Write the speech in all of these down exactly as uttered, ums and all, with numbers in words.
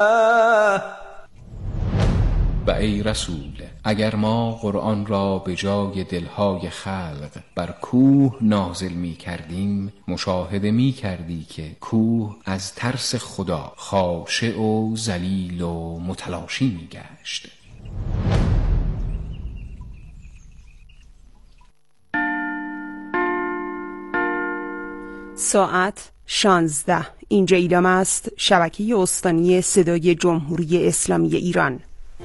و ای رسول، اگر ما قرآن را به جای دلهای خلق بر کوه نازل می کردیم، مشاهده می کردی که کوه از ترس خدا خاشع و ذلیل و متلاشی می گشت. ساعت شانزده. اینجا ایلام است، شبکه استانی صدای جمهوری اسلامی ایران.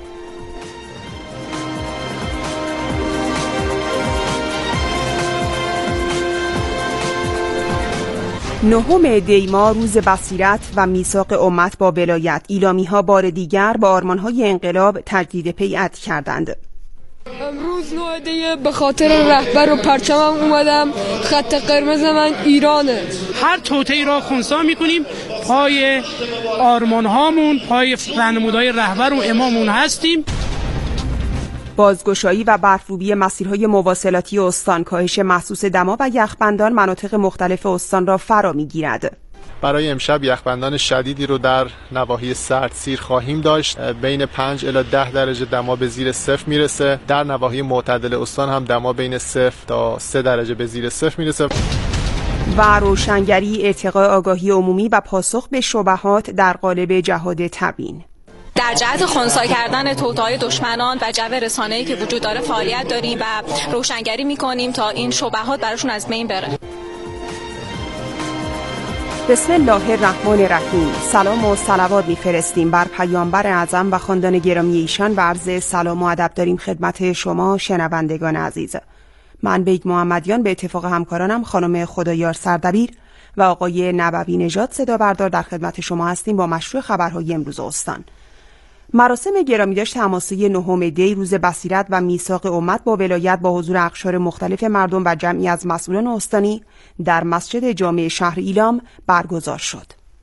نهم دی‌ماه روز بصیرت و میثاق امت با ولایت، ایلامی‌ها بار دیگر با آرمان‌های انقلاب تجدید بیعت کردند. امروز نه دی به خاطر رهبر و پرچمم اومدم. خط قرمز من ایرانه. هر توطئه‌ای را خنثی می‌کنیم، پای آرمان‌هامون، پای رهنمودهای رهبر و امامون هستیم. بازگشایی و برفروبی مسیرهای مواصلاتی استان، کاهش محسوس دما و یخبندان مناطق مختلف استان را فرا می‌گیرد. برای امشب یخبندان شدیدی رو در نواحی سردسیر خواهیم داشت. بین پنج الی ده درجه دما به زیر صفر میرسه. در نواحی معتدل استان هم دما بین صفر تا سه درجه به زیر صفر میرسه. و روشنگری، ارتقاء آگاهی عمومی و پاسخ به شبهات در قالب جهاد تبیین. در جهت خنثی کردن توطئه‌های دشمنان و جو رسانه‌ای که وجود داره فعالیت داریم و روشنگری می‌کنیم تا این شبهات براشون از بین بره. بسم الله الرحمن الرحیم. سلام و صلوات می‌فرستیم بر پیامبر اعظم و خاندان گرامی ایشان و عرض سلام و ادب داریم خدمت شما شنوندگان عزیز. من بیگ محمدیان به اتفاق همکارانم خانم خدایار سردبیر و آقای نبوی نژاد صدا بردار در خدمت شما هستیم با مشروع خبرهای امروز استان. مراسم گرامیداشت حماسه نهم دی روز بصیرت و میثاق امت با ولایت با حضور اقشار مختلف مردم و جمعی از مسئولان استانی در مسجد جامع شهر ایلام برگزار شد.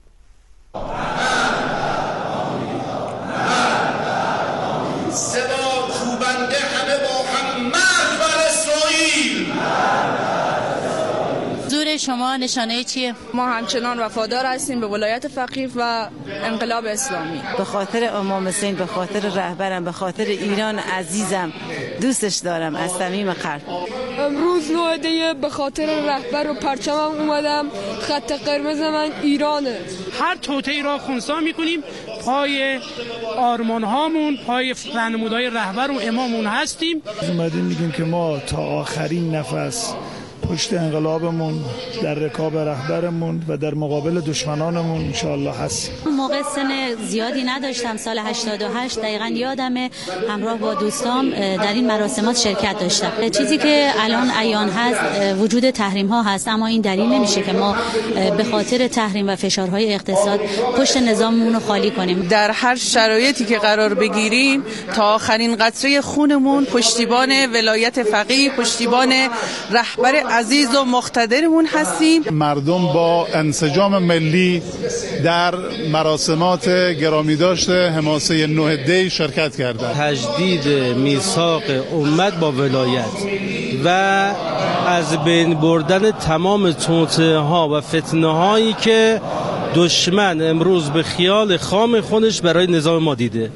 شما نشانه چیه؟ ما همچنان وفادار هستیم به ولایت فقیه و انقلاب اسلامی. به خاطر امام حسین، به خاطر رهبرم، به خاطر ایران عزیزم، دوستش دارم از صمیم قلب. امروز نه دی به خاطر رهبر و پرچمم اومدم. خط قرمز من ایرانه. هر توطئه‌ای را خنثی می‌کنیم، پای آرمان‌هامون، پای رهنمودهای رهبر و امامون هستیم. اومدیم میگیم که ما تا آخرین نفس پشت انقلابمون، در رکاب رهبرمون و در مقابل دشمنانمون انشاءالله هست. موقع سن زیادی نداشتم، سال هشتاد و هشت دقیقاً یادمه، همراه با دوستام در این مراسمات شرکت داشتم. چیزی که الان عیان هست وجود تحریم ها هست، اما این دلیل نمیشه که ما به خاطر تحریم و فشارهای اقتصاد پشت نظاممون رو خالی کنیم. در هر شرایطی که قرار بگیریم تا آخرین قطره خونمون پشتیبان ولایت فقیه، پشتیبان رهبر عزیز و مقتدرمون هستیم. مردم با انسجام ملی در مراسمات گرامیداشت حماسه نه دی شرکت کردند. تجدید میثاق امت با ولایت و از بین بردن تمام توطئه‌ها و فتنه‌هایی که دشمن امروز به خیال خام خودش برای نظام ما دیده.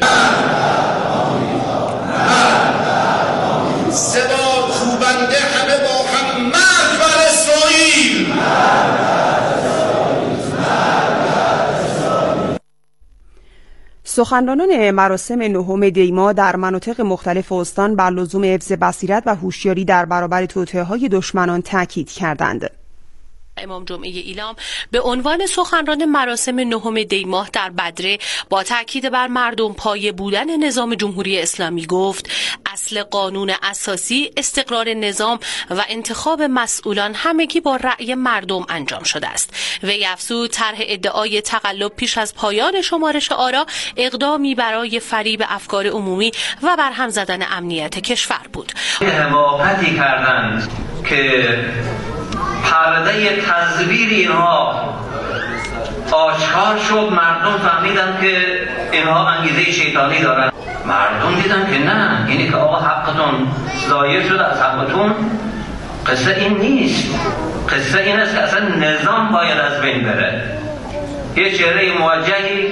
سخنرانان مراسم نهم دی‌ماه در مناطق مختلف استان بر لزوم حفظ بصیرت و هوشیاری در برابر توطئه‌های دشمنان تاکید کردند. امام جمعه ایلام به عنوان سخنران مراسم نهم دی‌ماه در بدره با تاکید بر مردم پایه بودن نظام جمهوری اسلامی گفت اصل قانون اساسی استقرار نظام و انتخاب مسئولان همگی با رأی مردم انجام شده است. وی افزود طرح ادعای تقلب پیش از پایان شمارش آرا اقدامی برای فریب افکار عمومی و برهم زدن امنیت کشور بود. حماقتی کردند که پرده تزویر اینها آشکار شد. مردم فهمیدن که اینها انگیزه شیطانی دارن. مردم دیدن که نه، اینی که آقا حقتون ضایع شده از حقتون. قصه این نیست. قصه این است که اصلا نظام باید از بین بره. یه چهره موجهی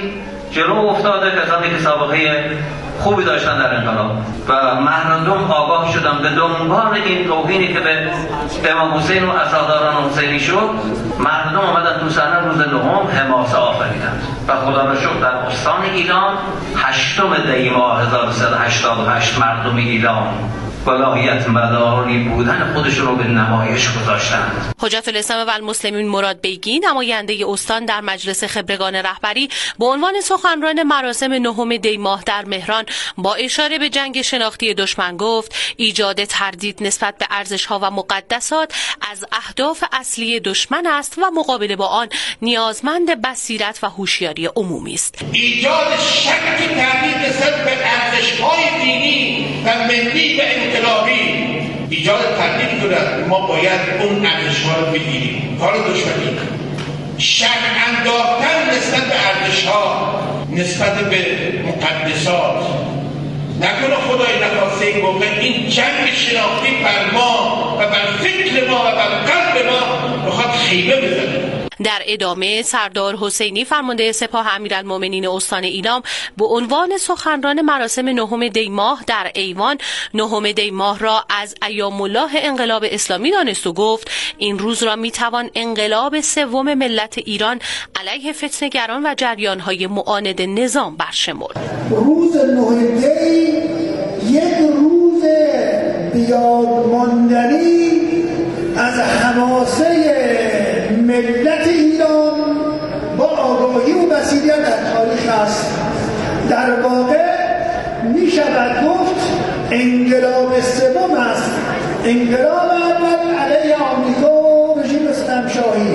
جلو افتاده، کسانی که سابقه خوبی داشتن در انقلاب و مردم آگاه شدن به دنبال این توهینی که به امام حسین و عزاداران حسینی شد. مردم آمدن تو صحنه روز نهم حماسه آفریدند و خدا را شکر در استان ایلام هشتم دی ماه هزار و سیصد و هشتاد و هشت مردم ایلام ولایت مداری بودن خودشون رو به نمایش گذاشتند. حجت الاسلام و المسلمین مراد بیگی، نماینده استان در مجلس خبرگان رهبری، به عنوان سخنران مراسم نهم دی ماه در مهران با اشاره به جنگ شناختی دشمن گفت ایجاد تردید نسبت به ارزش‌ها و مقدسات از اهداف اصلی دشمن است و مقابله با آن نیازمند بصیرت و هوشیاری عمومی است. ایجاد شک تردید نسبت به ارزش‌های دینی و ملی و انقلابی ایجاد تردید کند. ما باید اون ارزش‌ها رو بگیریم. کار دشمنی شک انداختن نسبت به ارزش‌ها، نسبت به مقدسات. نکنه خدای نخواسته این موقع این جنگ شناختی بر ما و بر فکر ما و بر قلب ما بخواد خیمه بزنه. در ادامه سردار حسینی فرمانده سپاه امیرالمومنین استان ایلام به عنوان سخنران مراسم نهم دی ماه در ایوان نهم دی ماه را از ایام الله انقلاب اسلامی دانست و گفت این روز را میتوان انقلاب سوم ملت ایران علیه فتنه‌گران و جریان‌های معاند نظام برشمرد. روز نهم دی یک روز بیاد ماندنی از حماسه ملت ایران با آگاهی و بصیرت در تاریخ است. در واقع می شود گفت انقلاب سوم است. انقلاب اول علیه آمریکا و رژیم اسلام شاهی،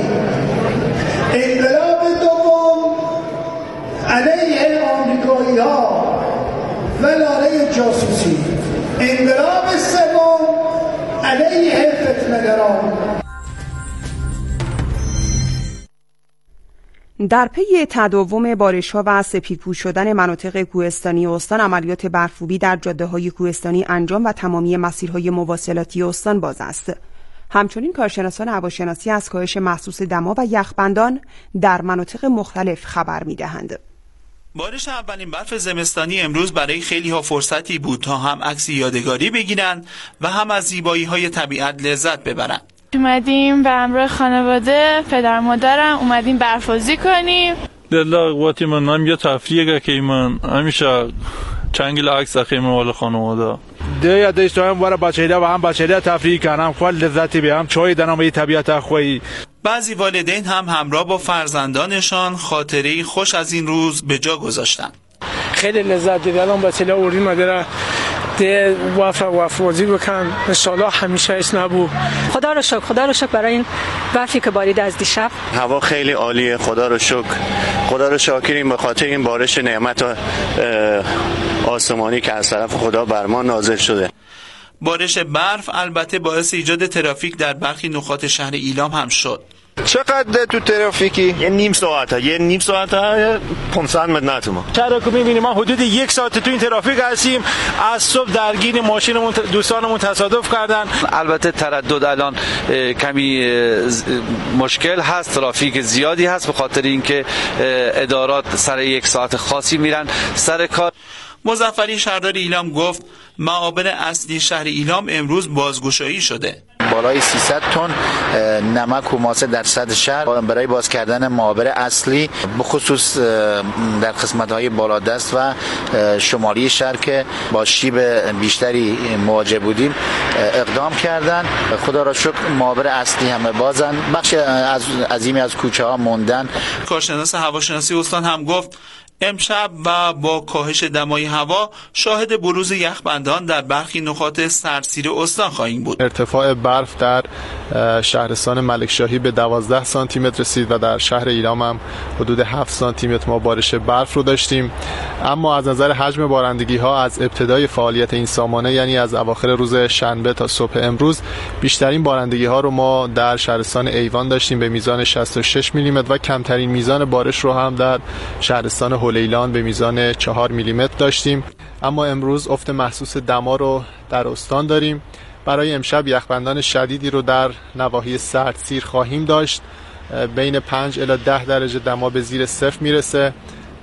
انقلاب دوم علیه آمریکایی ها و لاله جاسوسی، انقلاب سوم علیه فتنه‌گران. در پی تداوم بارش‌ها و سپیدپوش شدن مناطق کوهستانی استان، عملیات برف‌کوبی در جاده‌های کوهستانی انجام و تمامی مسیرهای مواصلاتی استان باز است. همچنین کارشناسان هواشناسی از کاهش محسوس دما و یخبندان در مناطق مختلف خبر می‌دهند. بارش اولین برف زمستانی امروز برای خیلی ها فرصتی بود تا هم عکس یادگاری بگیرند و هم از زیبایی‌های طبیعت لذت ببرند. اومدیم به همراه خانواده، پدر مادرم اومدیم برفازی کنیم. دلار قوتی من هم یه تفریه که من همیشه چنگل عکس اخیم مال خانواده ده یا دشت هم وارا بچه‌ها و هم بچه‌ها تفریح کنم، خیلی لذتی به هم چای دنم به طبیعت خوی. بعضی والدین هم همراه با فرزندانشان خاطره‌ای خوش از این روز به جا گذاشتند. خیلی لذت دیدم بچه‌ها اوری مادر ده وفا وفازی بکن ان شاء الله همیشه ایش نبود. خدا رو شکر، خدا رو شکر برای این برفی که بارید از دیشب. هوا خیلی عالیه، خدا رو شکر. خدا رو شاکریم به خاطر این بارش نعمت آسمانی که از طرف خدا بر ما نازل شده. بارش برف البته باعث ایجاد ترافیک در برخی نقاط شهر ایلام هم شد. چقدر تو ترافیکی؟ یه نیم ساعته یه نیم ساعته پانصد متر نه تو ما. چرا که می‌بینیم ما حدود یک ساعت تو این ترافیک هستیم. از صبح درگیر ماشینمون دوستانمون تصادف کردن. البته تردد الان کمی مشکل هست، ترافیک زیادی هست به خاطر اینکه ادارات سر یک ساعت خاصی میرن سر کار. مظفری شهردار ایلام گفت معابر اصلی شهر ایلام امروز بازگشایی شده. بالای سیصد تن نمک و ماسه در صدر شهر برای باز کردن معابر اصلی بخصوص در قسمت‌های بالادست و شمالی شهر که با شیب بیشتری مواجه بودیم اقدام کردن. خدا را شکر معابر اصلی همه بازن، بخش از عظیمی از کوچه ها موندن. کارشناس هواشناسی استان هم گفت امشب و با کاهش دمای هوا شاهد بروز یخبندان در برخی نقاط سرسیر استان خواهیم بود. ارتفاع برف در شهرستان ملکشاهی به دوازده سانتی متر رسید و در شهر ایلام هم حدود هفت سانتی متر ما بارش برف رو داشتیم. اما از نظر حجم بارندگی ها از ابتدای فعالیت این سامانه، یعنی از اواخر روز شنبه تا صبح امروز، بیشترین بارندگی ها رو ما در شهرستان ایوان داشتیم به میزان شصت و شش میلی متر و کمترین میزان بارش رو هم در شهرستان هولیلان به میزان چهار میلی متر داشتیم. اما امروز افت محسوس دما رو در استان داریم. برای امشب یخبندان شدیدی رو در نواحی سردسیر خواهیم داشت. بین پنج الی ده درجه دما به زیر صفر میرسه.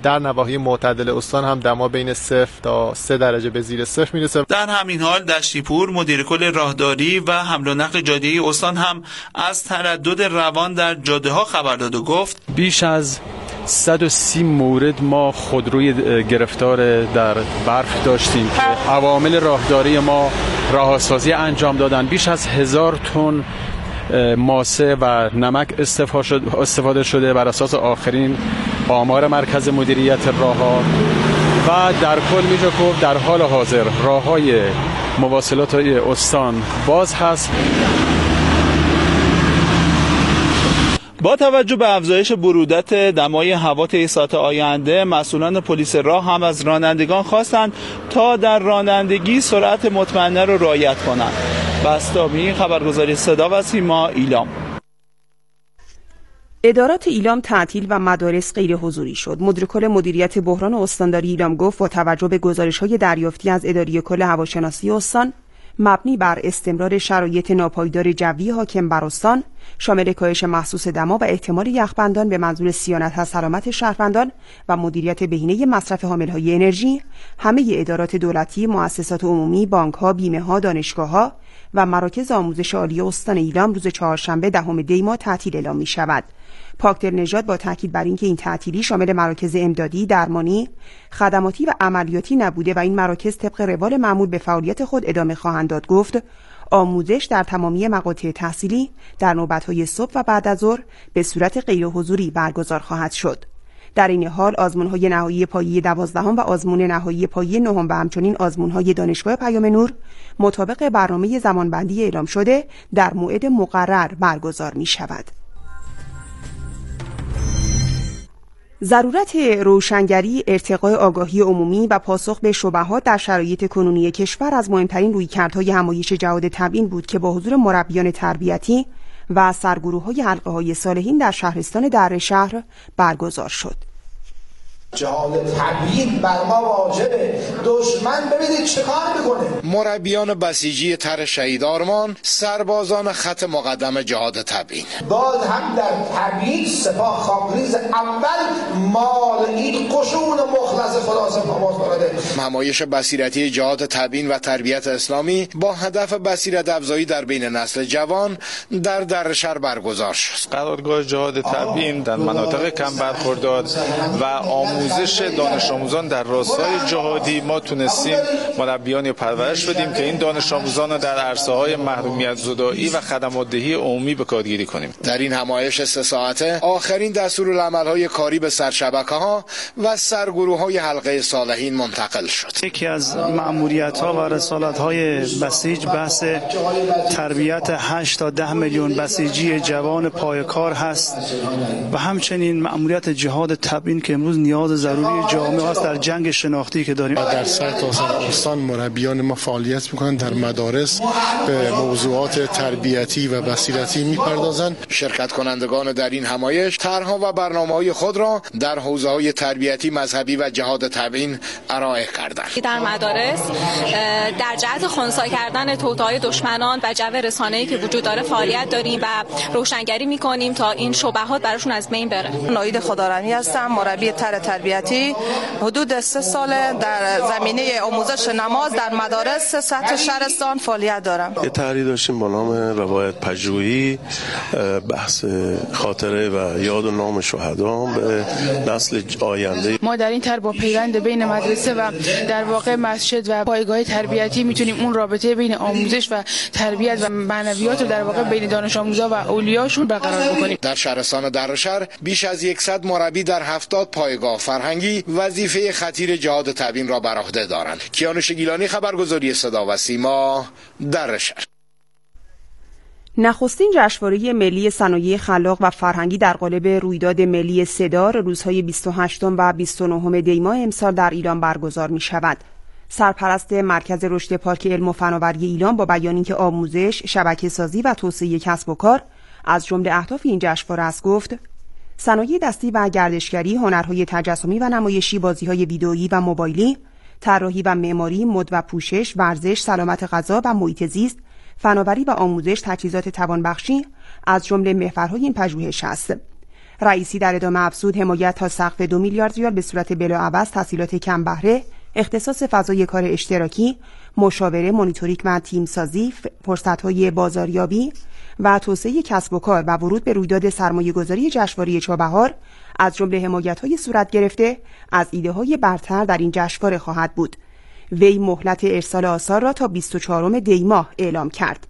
در نواحی معتدل استان هم دما بین صفر تا سه درجه به زیر صفر میرسه. در همین حال دشتیپور مدیر کل راهداری و حمل و نقل جاده‌ای استان هم از تردد روان در جاده ها خبر داد و گفت بیش از صد و سی مورد ما خودروی گرفتار در برف داشتیم که عوامل راهداری ما راهسازی انجام دادن. بیش از هزار تن ماسه و نمک استفاده شده بر اساس آخرین آمار مرکز مدیریت راه‌ها و در کل میشه گفت در حال حاضر راه‌های مواصلات استان باز هست. با توجه به افزایش برودت دمای هوا طی ساعات آینده، مسئولان پلیس راه هم از رانندگان خواستند تا در رانندگی سرعت مطمئنه را رعایت کنند. بستامی، خبرگزاری صدا و سیما، ایلام. ادارات ایلام تعطیل و مدارس غیر حضوری شد. مدیر کل مدیریت بحران استانداری ایلام گفت با توجه به گزارش‌های دریافتی از اداره کل هواشناسی استان مبنی بر استمرار شرایط ناپایدار جوی حاکم بر استان شامل کاهش محسوس دما و احتمال یخبندان به منظور صیانت از سلامت شهروندان و مدیریت بهینه مصرف حامل‌های انرژی، همه ادارات دولتی، مؤسسات عمومی، بانک‌ها، بیمه‌ها، دانشگاه‌ها و مراکز آموزش عالی استان ایلام روز چهارشنبه دهم دی ماه تعطیل اعلام می‌شود. پاکتر نژاد با تاکید بر اینکه این تعطیلی شامل مراکز امدادی، درمانی، خدماتی و عملیاتی نبوده و این مراکز طبق روال معمول به فعالیت خود ادامه خواهند داد گفت آموزش در تمامی مقاطع تحصیلی در نوبت‌های صبح و بعد از ظهر به صورت غیر حضوری برگزار خواهد شد. در این حال آزمون‌های نهایی پایه دوازدهم و آزمون نهایی پایه نهم و همچنین آزمون‌های دانشگاه پیام نور مطابق برنامه زمانبندی اعلام شده در موعد مقرر برگزار می‌شود. ضرورت روشنگری، ارتقاء آگاهی عمومی و پاسخ به شبهات در شرایط کنونی کشور از مهمترین رویکردهای همایش جهاد تبیین بود که با حضور مربیان تربیتی و سرگروه‌های حلقه‌های صالحین در شهرستان دره شهر برگزار شد. جهاد تبیین بر ما واجبه. دشمن ببینید چه کار میکنه. مربیان بسیجی تر شهید آرمان سربازان خط مقدم جهاد تبیین. باز هم در تبیین سپاه خاکریز اول مال این قشون مخلص خدا سپاه برده. همایش بصیرتی جهاد تبیین و تربیت اسلامی با هدف بصیرت افزایی در بین نسل جوان در درشهر برگزار شد. قرارگاه جهاد تبیین در مناطق کم برخوردار و آموزش دانش آموزان در راستای جهادی ما تونستیم مربیانی پرورش بدیم که این دانش آموزان رو در عرصه‌های محرومیت زدایی و خدمات دهی عمومی به کارگیری کنیم. در این همایش سه ساعته آخرین دستورالعمل‌های کاری به سرشبکه‌ها و سرگروه‌های حلقه صالحین منتقل شد. یکی از مأموریت‌ها و رسالت‌های بسیج بحث تربیت هشت تا ده میلیون بسیجی جوان پایکار هست و همچنین مأموریت جهاد تبیین که امروز نیاز ضروری جامعه است در جنگ شناختی که داریم. در سرتاسر استان مربیان ما فعالیت میکنند، در مدارس به موضوعات تربیتی و بصیرتی میپردازند. شرکت کنندگان در این همایش طرح‌ها و برنامه‌های خود را در حوزه‌های تربیتی، مذهبی و جهاد تبیین ارائه کردند. در مدارس در جهت خنثی کردن توطئه‌های دشمنان و جو رسانه‌ای که وجود داره فعالیت داریم و روشنگری میکنیم تا این شبهات براشون از بین بره. ناید خدارمی هستم، مربی تر تربیتی. حدود سه سال در زمینه آموزش نماز در مدارس سطح شهرستان فعالیت دارم. یه طرحی داشتیم با نام روایت پژوهی، بحث خاطره و یاد و نام شهدا به نسل آینده. ما در این طرح با پیوند بین مدرسه و در واقع مسجد و پایگاه تربیتی میتونیم اون رابطه بین آموزش و تربیت و معنویات رو در واقع بین دانش آموزا و اولیاشون برقرار بکنیم. در شهرستان درشهر بیش از صد مربی در هفتاد پایگاه فرهنگی وظیفه خطیر جهاد تبیین را بر عهده دارند. کیانوش گیلانی، خبرگزاری صدا و سیما، درشهر. نخستین جشنواره ملی صنایع خلاق و فرهنگی در قالب رویداد ملی صدار روزهای بیست و هشتم و بیست و نهم دی ماه امسال در ایران برگزار می شود. سرپرست مرکز رشد پارک علم و فناوری ایران با بیان اینکه آموزش، شبکه‌سازی و توسعه کسب و کار از جمله اهداف این جشنواره است گفت: صنایع دستی و گردشگری، هنرهای تجسمی و نمایشی، بازی‌های ویدئویی و موبایلی، طراحی و معماری، مد و پوشش، ورزش، سلامت غذا و محیط زیست، فناوری و آموزش، تجهیزات توانبخشی از جمله محورهای این پژوهش است. رئیسی در ادامه افزود حمایت تا سقف دو میلیارد ریال به صورت بلاعوض تسهیلات کم بهره، اختصاص فضای کار اشتراکی، مشاوره، مونیتورینگ و تیمسازی، فرصت‌های بازاریابی و توسعه کسب و کار و ورود به رویداد سرمایه‌گذاری جشنواره چابهار از جمله حمایت‌های صورت گرفته از ایده‌های برتر در این جشنواره خواهد بود. وی مهلت ارسال آثار را تا بیست و چهارم دی ماه اعلام کرد.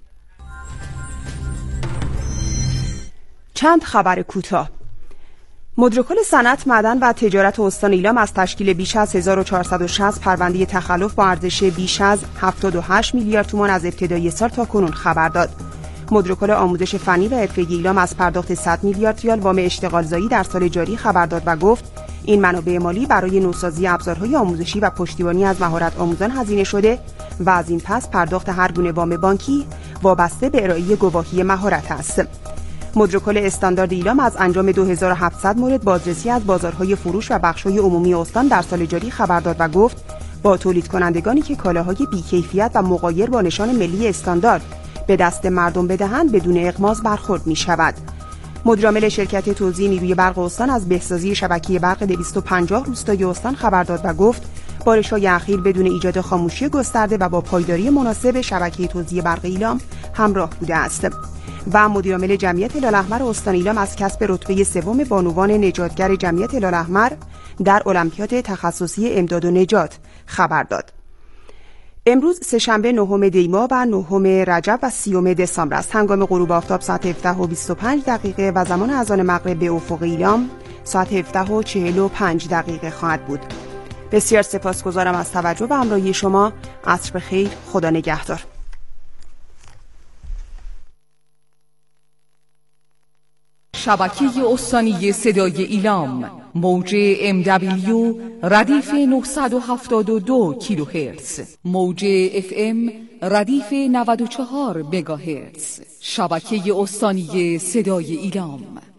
چند خبر کوتاه. مدرکل صنعت، معدن و تجارت استان ایلام از تشکیل بیش از هزار و چهارصد و شصت پرونده تخلف با ارزش بیش از هفتاد و هشت میلیارد تومان از ابتدای سال تا کنون خبر داد. مدرکل آموزش فنی و حرفه‌ای ایلام از پرداخت صد میلیارد ریال وام اشتغالزایی در سال جاری خبر داد و گفت این منابع مالی برای نوسازی ابزارهای آموزشی و پشتیبانی از مهارت آموزان هزینه شده و از این پس پرداخت هر گونه وام بانکی وابسته به ارائه گواهی مهارت است. مدرکل استاندارد ایلام از انجام دو هزار و هفتصد مورد بازرسی از بازارهای فروش و بخش‌های عمومی استان در سال جاری خبر داد و گفت با تولید کنندگانی که کالاهای بی‌کیفیت و مغایر با نشان ملی استاندارد به دست مردم بدهند بدون اغماض برخورد می شود. مدیرعامل شرکت توزیع نیروی برق استان از بهسازی شبکه برق دویست و پنجاه روستای استان خبر داد و گفت بارش‌های اخیر بدون ایجاد خاموشی گسترده و با پایداری مناسب شبکه توزیع برق ایلام همراه بوده است. و مدیرعامل جمعیت هلال احمر استان ایلام از کسب رتبه سوم بانوان نجاتگر جمعیت هلال احمر در المپیاد تخصصی امداد و نجات خبر داد. امروز سه‌شنبه نهم دی ماه و نهم رجب و سیوم دسامبر است. هنگام غروب آفتاب ساعت هفده و بیست و پنج دقیقه و زمان اذان مغرب به افق ایلام ساعت هفده و چهل و پنج دقیقه خواهد بود. بسیار سپاسگزارم از توجه و همراهی شما. عصر بخیر. خدا نگهدار. شبکه استانی صدای ایلام موج ام دبلیو ردیف نهصد و هفتاد و دو کیلوهرتز، موج اف ام ردیف نود و چهار مگاهرتز. شبکه استانی صدای ایلام.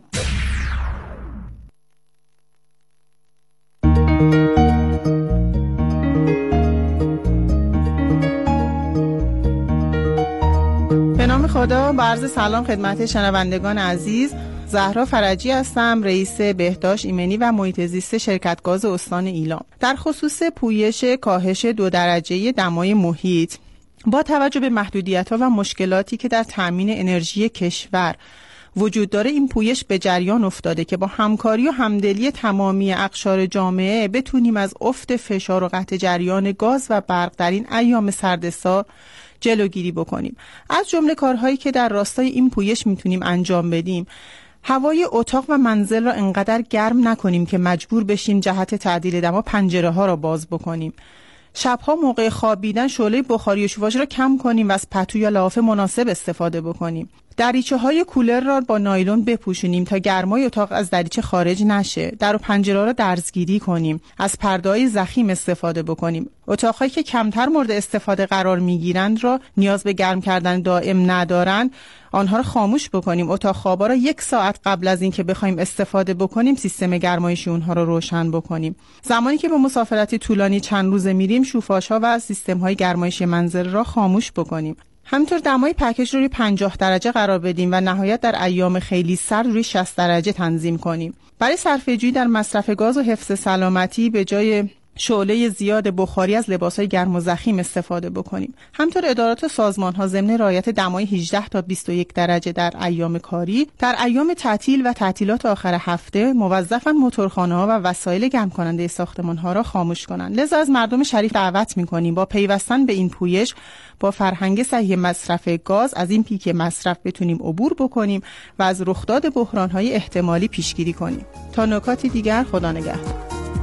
به نام خدا. با عرض سلام خدمت شنوندگان عزیز. زهرا فرجی هستم، رئیس بهداشت ایمنی و محیط زیست شرکت گاز استان ایلام. در خصوص پویش کاهش دو درجه دمای محیط با توجه به محدودیت‌ها و مشکلاتی که در تامین انرژی کشور وجود داره، این پویش به جریان افتاده که با همکاری و همدلی تمامی اقشار جامعه بتونیم از افت فشار و قطع جریان گاز و برق در این ایام سردسال جلوگیری بکنیم. از جمله کارهایی که در راستای این پویش میتونیم انجام بدیم، هوای اتاق و منزل را انقدر گرم نکنیم که مجبور بشیم جهت تعدیل دما پنجره ها را باز بکنیم. شبها موقع خوابیدن شعله بخاری و شوفاژ را کم کنیم و از پتو یا لحاف مناسب استفاده بکنیم. دریچه های کولر را با نایلون بپوشونیم تا گرمای اتاق از دریچه خارج نشه. در و پنجره را درزگیری کنیم. از پرده‌های ضخیم استفاده بکنیم. اتاق‌هایی که کمتر مورد استفاده قرار می‌گیرند را نیاز به گرم کردن دائم ندارند، آنها را خاموش بکنیم. اتاق خوابا را یک ساعت قبل از اینکه بخوایم استفاده بکنیم سیستم گرمایشی اونها را روشن بکنیم. زمانی که به مسافرتی طولانی چند روزه میریم شوفاژها و سیستم‌های گرمایشی منزل را خاموش بکنیم. همینطور دمای پکیج رو روی پنجاه درجه قرار بدیم و نهایت در ایام خیلی سرد روی شصت درجه تنظیم کنیم. برای صرفه‌جویی در مصرف گاز و حفظ سلامتی به جای شعله زیاد بخاری از لباس‌های گرم و ضخیم استفاده بکنیم. همینطور ادارات و سازمان‌ها ضمن رعایت دمای هجده تا بیست و یک درجه در ایام کاری، در ایام تعطیل و تعطیلات آخر هفته موظفاً موتورخانه‌ها و وسایل گرم کننده ساختمان‌ها را خاموش کنند. لذا از مردم شریف دعوت می‌کنیم با پیوستن به این پویش با فرهنگ صحیح مصرف گاز از این پیک مصرف بتونیم عبور بکنیم و از رخداد بحران‌های احتمالی پیشگیری کنیم. تا نکاتی دیگر، خدا نگهدار.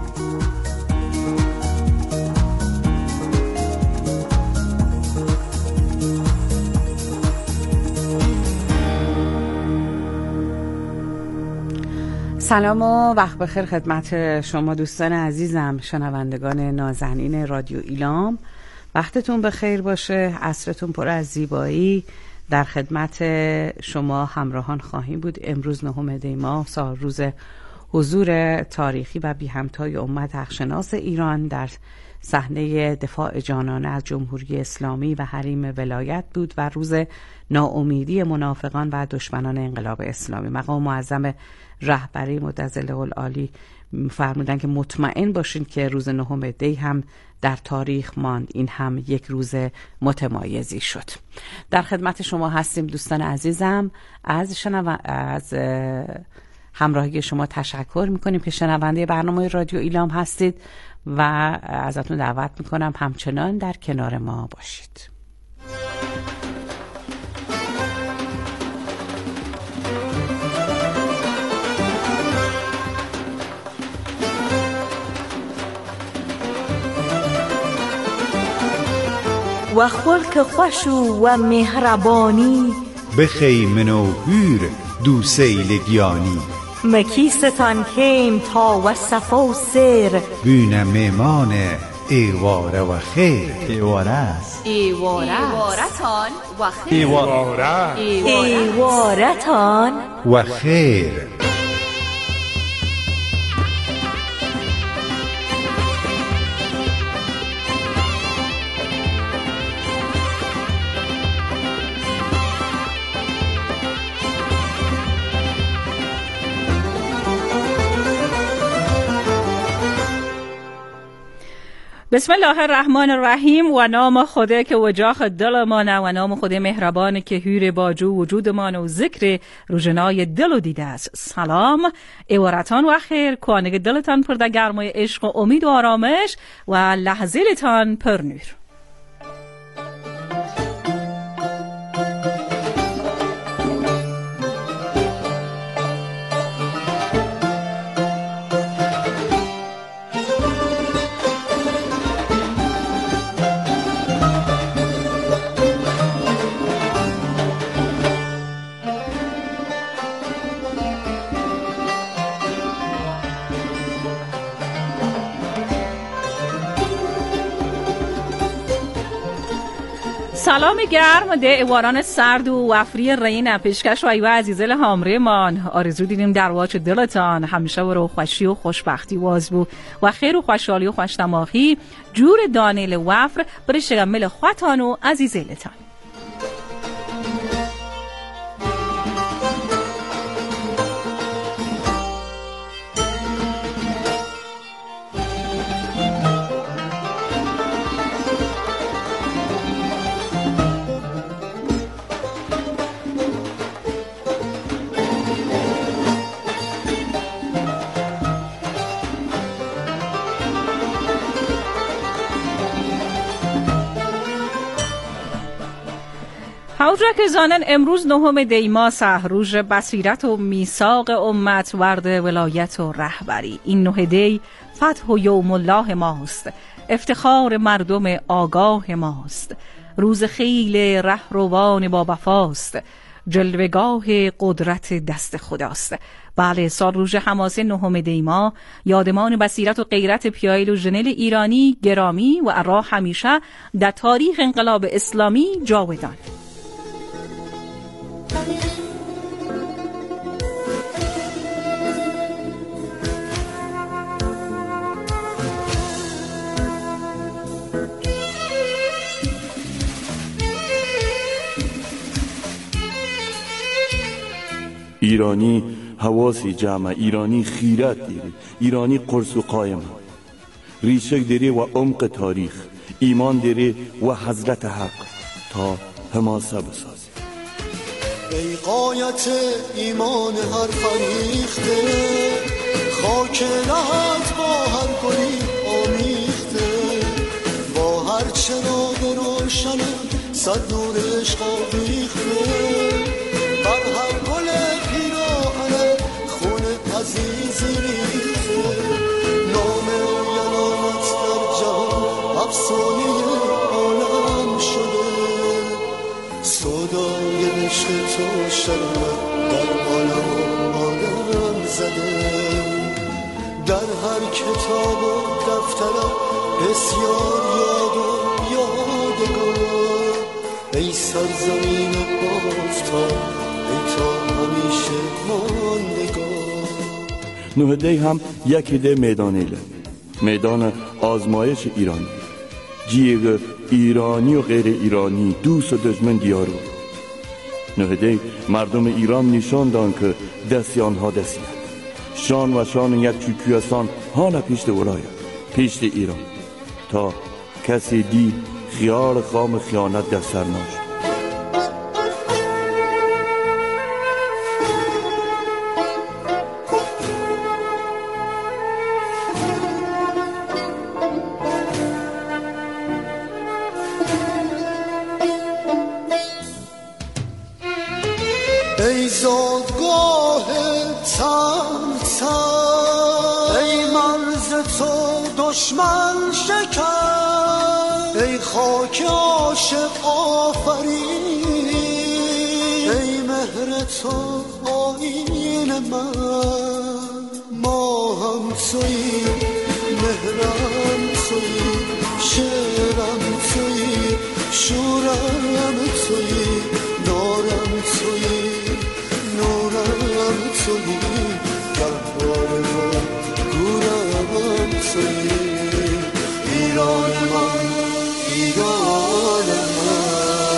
سلام و وقت بخیر خدمت شما دوستان عزیزم، شنوندگان نازنین رادیو ایلام. وقتتون بخیر باشه، عصرتون پر از زیبایی. در خدمت شما همراهان خواهیم بود. امروز نهم دی ماه، سال روز حضور تاریخی و بی همتای امت حقشناس ایران در صحنه دفاع جانانه از جمهوری اسلامی و حریم ولایت بود و روز ناامیدی منافقان و دشمنان انقلاب اسلامی. مقام معظم رهبری متظله العالی فرمودن که مطمئن باشین که روز نهم دی هم در تاریخ ماند، این هم یک روز متمایزی شد. در خدمت شما هستیم دوستان عزیزم. از شنو... از همراهی شما تشکر میکنیم که شنونده برنامه رادیو ایلام هستید و ازتون دعوت میکنم همچنان در کنار ما باشید. و خلق خوش و مهربانی بخی منو هور دو سیل گیانی مکیستان کیم تا و صفا و سر بین میمان ایواره و خیر ایواره است ایوارتان و خیر ایواره ایوارتان و خیر. بسم الله الرحمن الرحیم. و نام خدا که وجاخ دلمان و نام خدا مهربان که هور باجو وجودمان و ذکر روزنای دل و دیده است. سلام ایوارتان و خیر، کوانگ دلتان پر در گرمای عشق و امید و آرامش و لحظه‌تان پر نور. سلام گرم ده ایواران سرد و وفری رین پیشکش و ایوه عزیزل همره من. آرزو دیدیم در واچ دلتان همیشه و رو خوشی و خوشبختی واز بو و خیر و خوشحالی و خوشتماخی جور دانیل وفر برش گمل خواتان و عزیزلتان. حاضر که زانن امروز نهم دی ماه روز بصیرت و میثاق امت ورد ولایت و رهبری. این نه دی فتح و یوم الله ماست، افتخار مردم آگاه ماست، روز خیل رهروان با وفاست، جلوگاه قدرت دست خداست. بله، سال روز حماسه نهم دی ماه یادمان بصیرت و غیرت پیایل و ژنل ایرانی گرامی و ارا همیشه در تاریخ انقلاب اسلامی جاودان. ایرانی حواسی جمع، ایرانی خیرت دیری، ایرانی قرص و قایم، ریشه دیری و عمق تاریخ، ایمان دیری و حضرت حق تا حماسه بسازی. ای غایت ایمان هر فریخته، خاک لحد با هر گلی آمیخته، با هر چراغ روشن صد نور عشق آویخته، بر هر گل پیراهن خون عزیزی ریخته، نام او علامت در جهان افسانه عالم شده، صدای عشق تو شرمت در عالم آدم زده، در هر کتاب و دفتر بسیار یاد و یادگار، ای سرزمین بافتاد ای تا همیشه ماندگار. نهده هم یک ده میدانیله میدان آزمایش ایرانی جیگ ایرانی و غیر ایرانی دوست و دشمن دیارو نهده مردم ایران نشان دان که دستی آنها دستید شان و شان یک چوکیستان حالا پیشت ولایت پیشت ایران تا کسی دی خیال خام خیانت در سر ناشد. ای زادگاه تن ای مرز تو دشمن شکن ای خاک عاشق آفرین ای مهر تو آیین من ما هم تویی مهرم تویی شعرم تویی شورم تویی دارم تویی نورم تویی گهوار من گورم تویی ایران من ایران من.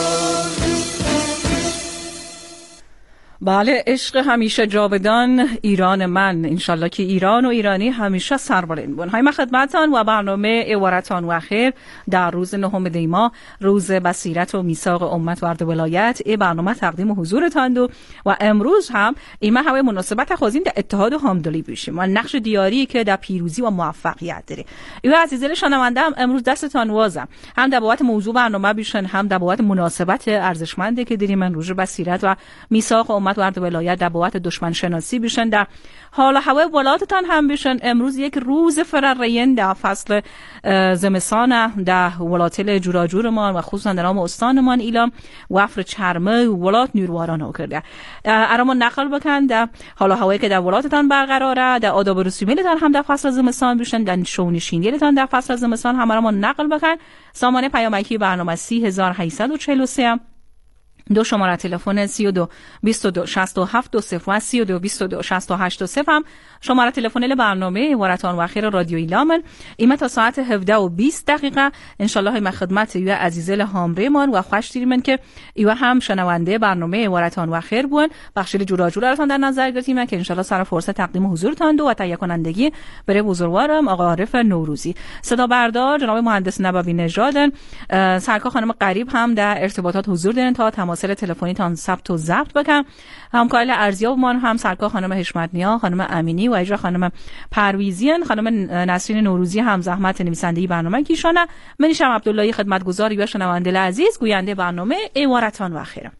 بله، عشق همیشه جاودان ایران من. انشالله که ایران و ایرانی همیشه سربلند بون. های ما خدمتان و برنامه عبارتان و خیر در روز نهم دی ماه، روز بصیرت و میثاق امت ورد ولایت، ای برنامه تقدیم حضورتان دو و امروز هم ایما همه مناسبت خواستیم در اتحاد و همدلی بشیم و نقش دیاری که در پیروزی و موفقیت داره. ایو عزیزان شنونده هم امروز دستتان وازم، هم در بابت موضوع برنامه بیشن، هم در بابت مناسبت ارزشمندی که داریم من روز بصیرت و میثاق امت ورد ولایت در بابت دشمن شناسی بیشن، در حال هوای ولایتتان هم بیشن. امروز یک روز فررین در فصل زمستان در ولایت جوراجورمان و خصوصا در نام استانمان ایلام وفر چرمه ولایت نیرواران کرده. اراما نقل بکن در حال هوایی که در ولایتتان برقراره، در آداب و رسومیتان هم در فصل زمستان بیشن، در شونشینیتان در فصل زمستان هم اراما نقل بکن. سامانه پیامکی برنامه سی هزار و هشتصد و چهل و سه، دو شماره تلفن سی و دو بیست و دو شصت و هفت دو صفر و سی و دو بیست و دو شصت و هشت دو صفر هم شماره تلفن برنامه ورتان و خیر رادیو ایلامن. ایمه تا ساعت هفده و بیست دقیقه انشالله ما خدمت یو عزیزل هامریمان و خوش دیرمن که ایو هم شنونده برنامه ورتان و خیر بون بخشیل جوراجورتان در نظر گرفتیم که انشالله سر فرصت تقدیم حضورتان دو و تهیه کنندگی بره بزرگوارم آقا عارف نوروزی. صدا بردار جناب مهندس نبوی نژادن. سرکار خانم قریب هم در ارتباطات حضور دارن تا تماس تلفنی تان ثبت و ضبط بکن. همکار ارزیابمان هم سرکار خانم حشمت نیا، خانم امینی و اجرا خانم پرویزیان، خانم نسرین نوروزی هم زحمت نویسندگی برنامه کیشانه. منیشم عبداللهی خدمتگزار و شنونده عزیز گوینده برنامه عبارتان و خیرم.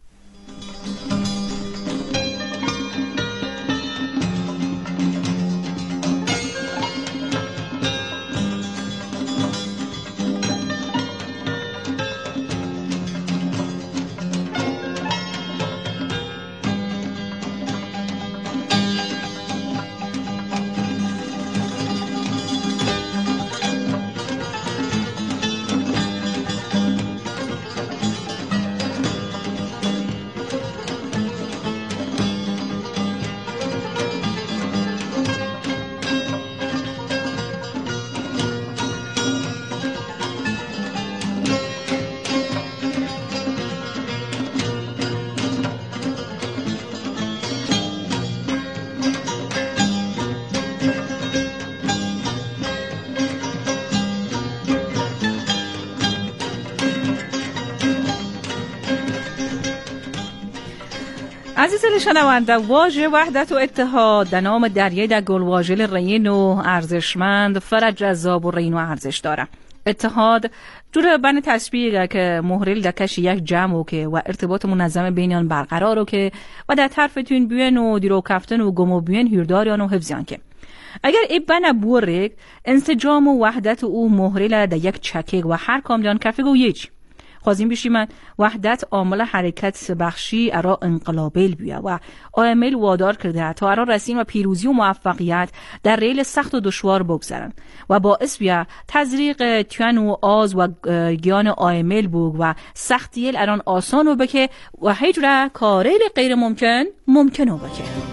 عزیزان شنونده، واژه وحدت و اتحاد در نام دریای در گلواژه رین و ارزشمند فرج جذاب و رین و ارزش داره. اتحاد جور بن تشبیه که محرل در کش یک جمع که و ارتباط منظم بینیان برقرار و که و در طرفتون بیان و دیرو کفتن و گم و بیان هیرداریان و حفظیان که اگر ای بنا بورک انسجام و وحدت او محرل در یک چکه و هر کام دیان کفه گو یچ خوازیم بیشی من وحدت عامل حرکت بخشی ارا انقلابیل بیا و عامل وادار کرده تا ارا رسیم و پیروزی و موفقیت در ریل سخت و دشوار بگذارن و باعث بیا تزریق تیان و آز و گیان عامل بوگ و سختیل اران آسان و بکه و هیچ را کاریل غیر ممکن ممکن و بکه.